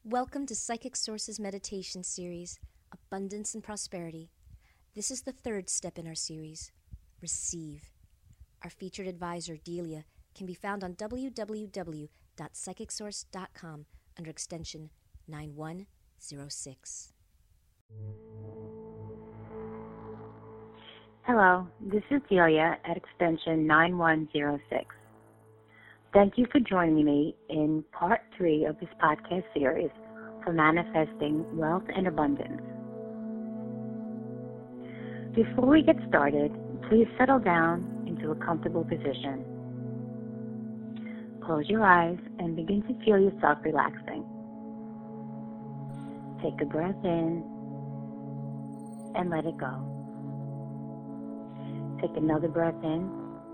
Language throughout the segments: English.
Welcome to Psychic Sources Meditation Series, Abundance and Prosperity. This is the third step in our series, Receive. Our featured advisor, Delia, can be found on www.psychicsource.com under extension 9106. Hello, this is Delia at extension 9106. Thank you for joining me in part 3 of this podcast series for manifesting wealth and abundance. Before we get started, please settle down into a comfortable position. Close your eyes and begin to feel yourself relaxing. Take a breath in and let it go. Take another breath in,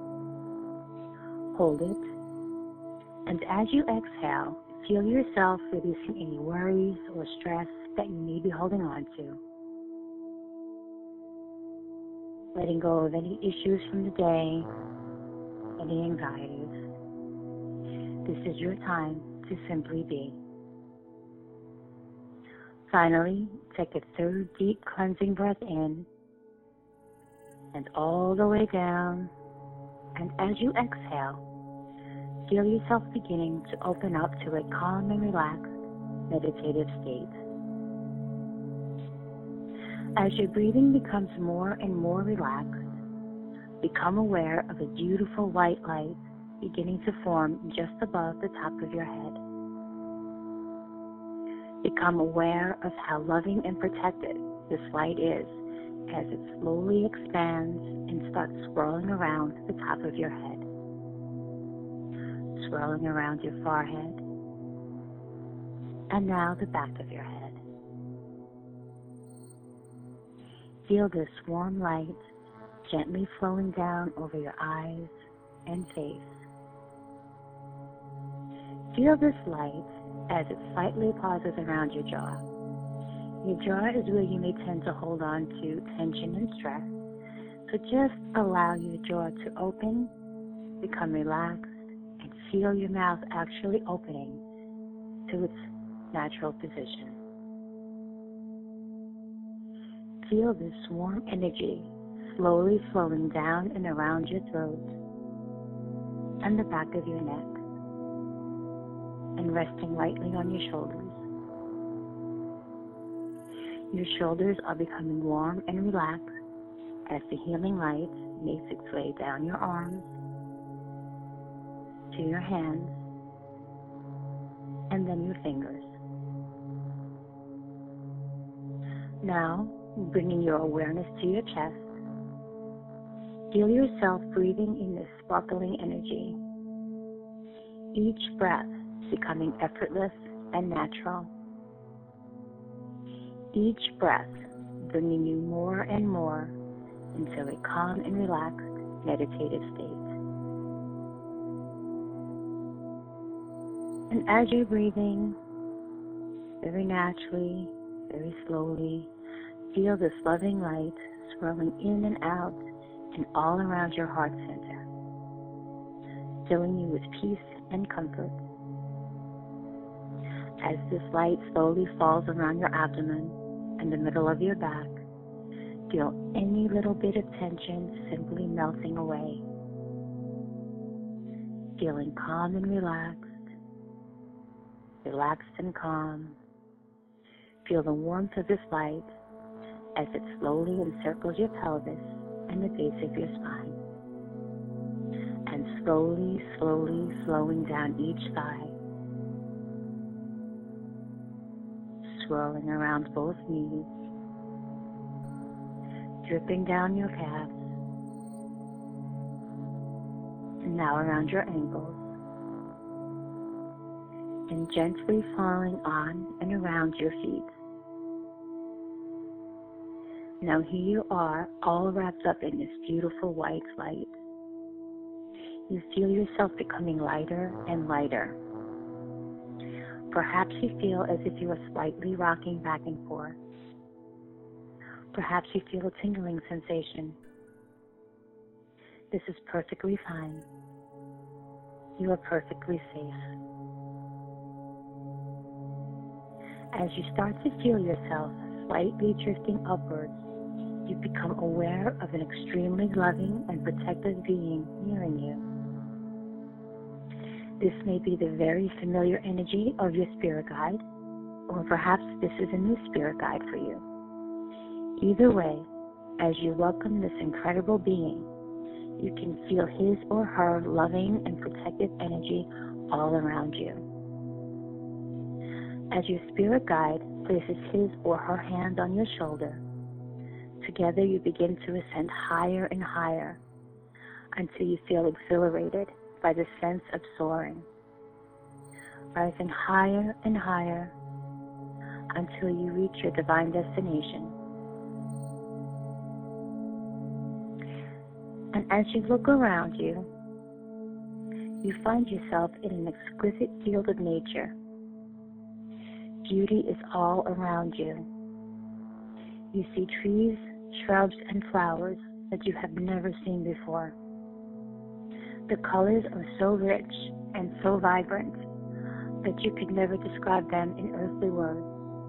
hold it, and as you exhale, feel yourself releasing any worries or stress that you may be holding on to. Letting go of any issues from the day, any anxieties. This is your time to simply be. Finally, take a third deep cleansing breath in and all the way down, and as you exhale, feel yourself beginning to open up to a calm and relaxed meditative state. As your breathing becomes more and more relaxed, become aware of a beautiful white light beginning to form just above the top of your head. Become aware of how loving and protected this light is as it slowly expands and starts swirling around the top of your head. Swirling around your forehead, and now the back of your head. Feel this warm light gently flowing down over your eyes and face. Feel this light as it slightly pauses around your jaw. Your jaw is where you may tend to hold on to tension and stress, so just allow your jaw to open, become relaxed, and feel your mouth actually opening to its natural position. Feel this warm energy slowly flowing down and around your throat and the back of your neck and resting lightly on your shoulders. Your shoulders are becoming warm and relaxed as the healing light makes its way down your arms, to your hands, and then your fingers. Now, bringing your awareness to your chest, feel yourself breathing in this sparkling energy. Each breath becoming effortless and natural. Each breath bringing you more and more into a calm and relaxed meditative state. And as you're breathing, very naturally, very slowly, feel this loving light swirling in and out and all around your heart center, filling you with peace and comfort. As this light slowly falls around your abdomen and the middle of your back, feel any little bit of tension simply melting away. Feeling calm and relaxed and calm. Feel the warmth of this light as it slowly encircles your pelvis and the base of your spine. And slowly flowing down each thigh. Swirling around both knees. Dripping down your calves. And now around your ankles. And gently falling on and around your feet. Now here you are, all wrapped up in this beautiful white light. You feel yourself becoming lighter and lighter. Perhaps you feel as if you are slightly rocking back and forth. Perhaps you feel a tingling sensation. This is perfectly fine. You are perfectly safe. As you start to feel yourself slightly drifting upwards, you become aware of an extremely loving and protective being nearing you. This may be the very familiar energy of your spirit guide, or perhaps this is a new spirit guide for you. Either way, as you welcome this incredible being, you can feel his or her loving and protective energy all around you. As your spirit guide places his or her hand on your shoulder, together you begin to ascend higher and higher until you feel exhilarated by the sense of soaring, rising higher and higher until you reach your divine destination. And as you look around you, you find yourself in an exquisite field of nature. Beauty is all around you. You see trees, shrubs, and flowers that you have never seen before. The colors are so rich and so vibrant that you could never describe them in earthly words.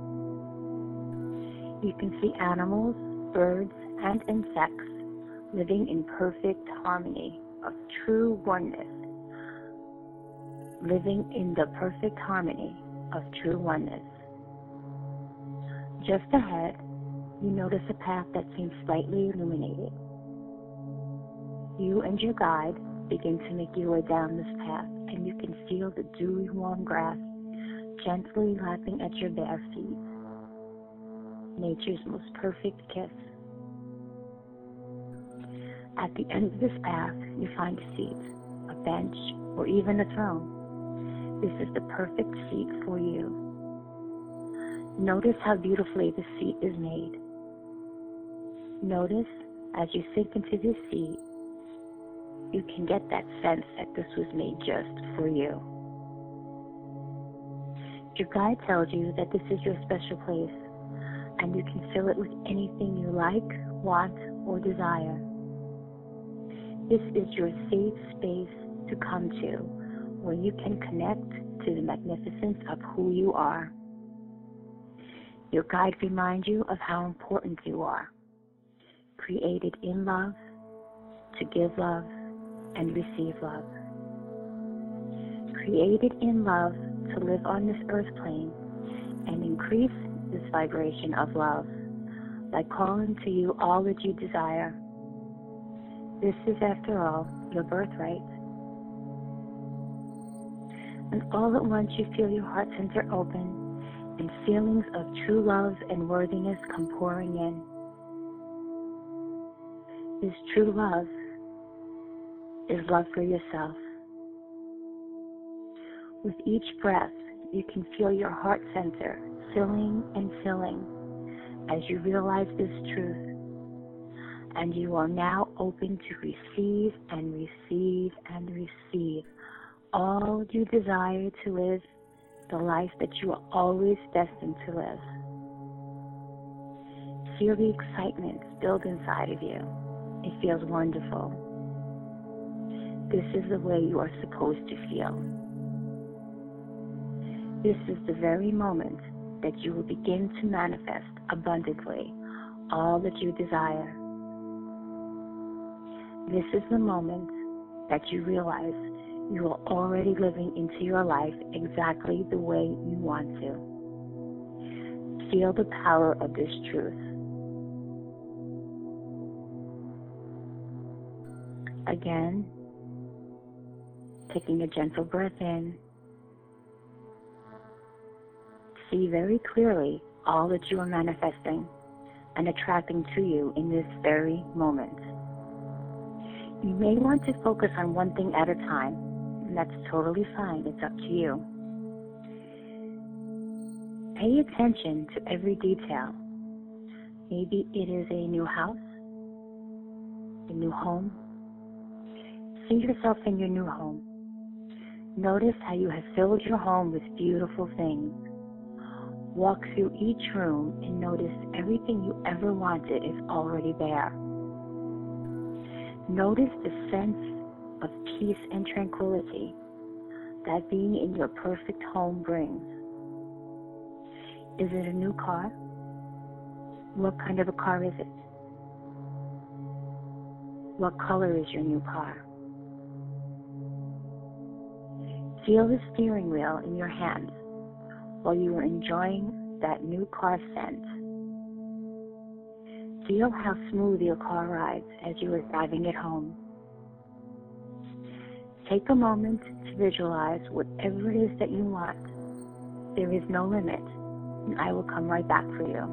You can see animals, birds, and insects living in perfect harmony of true oneness. Living in the perfect harmony of true oneness. Just ahead, you notice a path that seems slightly illuminated. You and your guide begin to make your way down this path, and you can feel the dewy warm grass gently lapping at your bare feet. Nature's most perfect kiss. At the end of this path, you find a seat, a bench, or even a throne. This is the perfect seat for you. Notice how beautifully the seat is made. Notice as you sink into this seat, you can get that sense that this was made just for you. Your guide tells you that this is your special place, and you can fill it with anything you like, want, or desire. This is your safe space to come to, where you can connect to the magnificence of who you are. Your guide reminds you of how important you are, created in love, to give love, and receive love. Created in love to live on this earth plane and increase this vibration of love by calling to you all that you desire. This is, after all, your birthright. And all at once you feel your heart center open and feelings of true love and worthiness come pouring in. This true love is love for yourself. With each breath, you can feel your heart center filling and filling as you realize this truth. And you are now open to receive and receive and receive all you desire to live, the life that you are always destined to live. Feel the excitement build inside of you. It feels wonderful. This is the way you are supposed to feel. This is the very moment that you will begin to manifest abundantly all that you desire. This is the moment that you realize you are already living into your life exactly the way you want to. Feel the power of this truth. Again, taking a gentle breath in. See very clearly all that you are manifesting and attracting to you in this very moment. You may want to focus on one thing at a time, and that's totally fine. It's up to you. Pay attention to every detail. Maybe it is a new house, a new home. See yourself in your new home. Notice how you have filled your home with beautiful things. Walk through each room and notice everything you ever wanted is already there. Notice the sense of peace and tranquility that being in your perfect home brings. Is it a new car? What kind of a car is it? What color is your new car? Feel the steering wheel in your hand while you are enjoying that new car scent. Feel how smooth your car rides as you are driving it home. Take a moment to visualize whatever it is that you want. There is no limit, and I will come right back for you.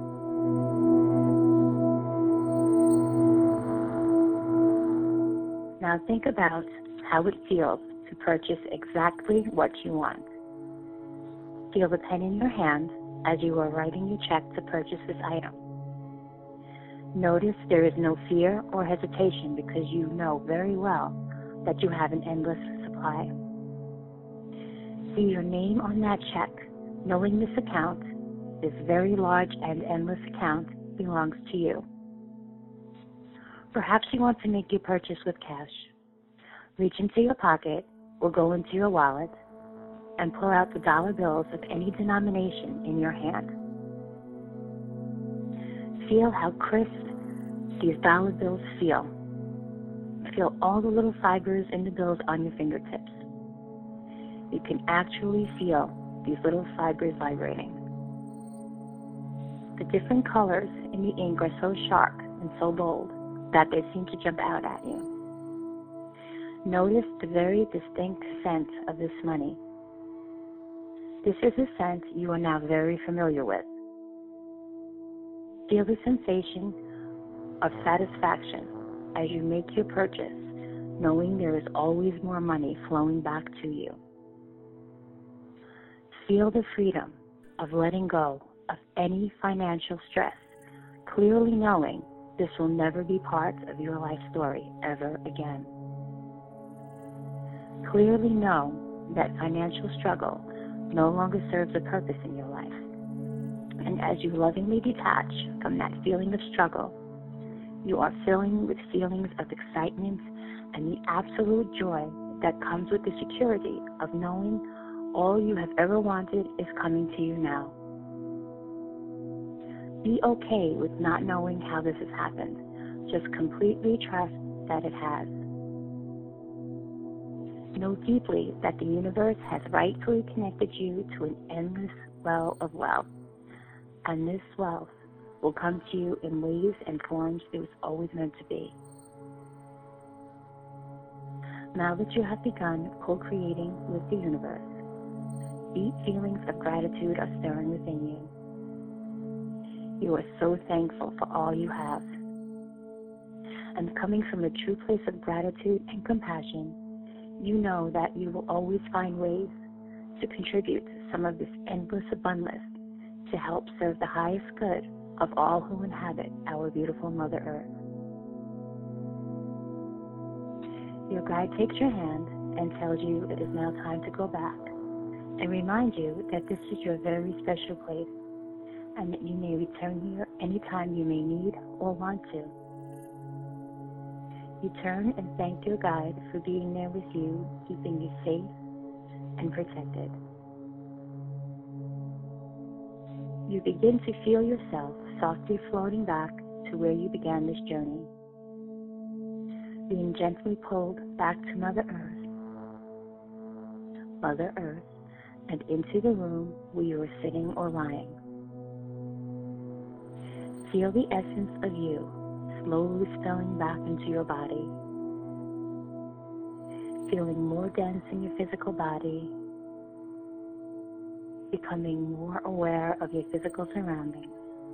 Now think about how it feels to purchase exactly what you want. Feel the pen in your hand as you are writing your check to purchase this item. Notice there is no fear or hesitation because you know very well that you have an endless supply. See your name on that check, knowing this account, this very large and endless account, belongs to you. Perhaps you want to make your purchase with cash. Reach into your pocket or go into your wallet and pull out the dollar bills of any denomination in your hand. Feel how crisp these dollar bills feel. Feel all the little fibers in the bills on your fingertips. You can actually feel these little fibers vibrating. The different colors in the ink are so sharp and so bold that they seem to jump out at you. Notice the very distinct scent of this money. This is a scent you are now very familiar with. Feel the sensation of satisfaction as you make your purchase, knowing there is always more money flowing back to you. Feel the freedom of letting go of any financial stress, clearly knowing this will never be part of your life story ever again. Clearly know that financial struggle no longer serves a purpose in your life. And as you lovingly detach from that feeling of struggle, you are filling with feelings of excitement and the absolute joy that comes with the security of knowing all you have ever wanted is coming to you now. Be okay with not knowing how this has happened. Just completely trust that it has. Know deeply that the universe has rightfully connected you to an endless well of wealth, and this wealth will come to you in ways and forms it was always meant to be. Now that you have begun co-creating with the universe, deep feelings of gratitude are stirring within you. You are so thankful for all you have. And coming from a true place of gratitude and compassion, you know that you will always find ways to contribute some of this endless abundance to help serve the highest good of all who inhabit our beautiful Mother Earth. Your guide takes your hand and tells you it is now time to go back, and reminds you that this is your very special place, and that you may return here anytime you may need or want to. You turn and thank your guide for being there with you, keeping you safe and protected. You begin to feel yourself softly floating back to where you began this journey, being gently pulled back to Mother Earth, and into the room where you are sitting or lying. Feel the essence of you slowly spilling back into your body, feeling more dense in your physical body, becoming more aware of your physical surroundings.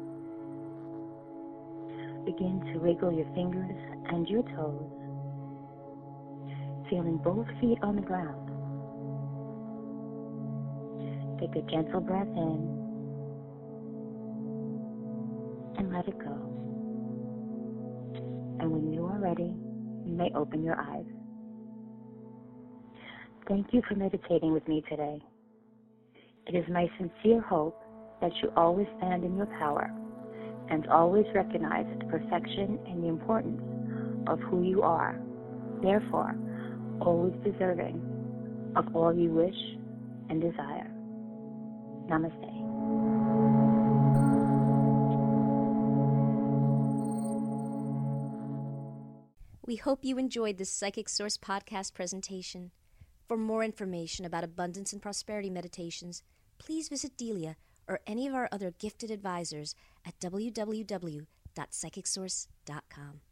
Begin to wiggle your fingers and your toes, feeling both feet on the ground. Take a gentle breath in and let it go. And when you are ready, you may open your eyes. Thank you for meditating with me today. It is my sincere hope that you always stand in your power and always recognize the perfection and the importance of who you are, therefore, always deserving of all you wish and desire. Namaste. We hope you enjoyed this Psychic Source podcast presentation. For more information about abundance and prosperity meditations, please visit Delia or any of our other gifted advisors at www.psychicsource.com.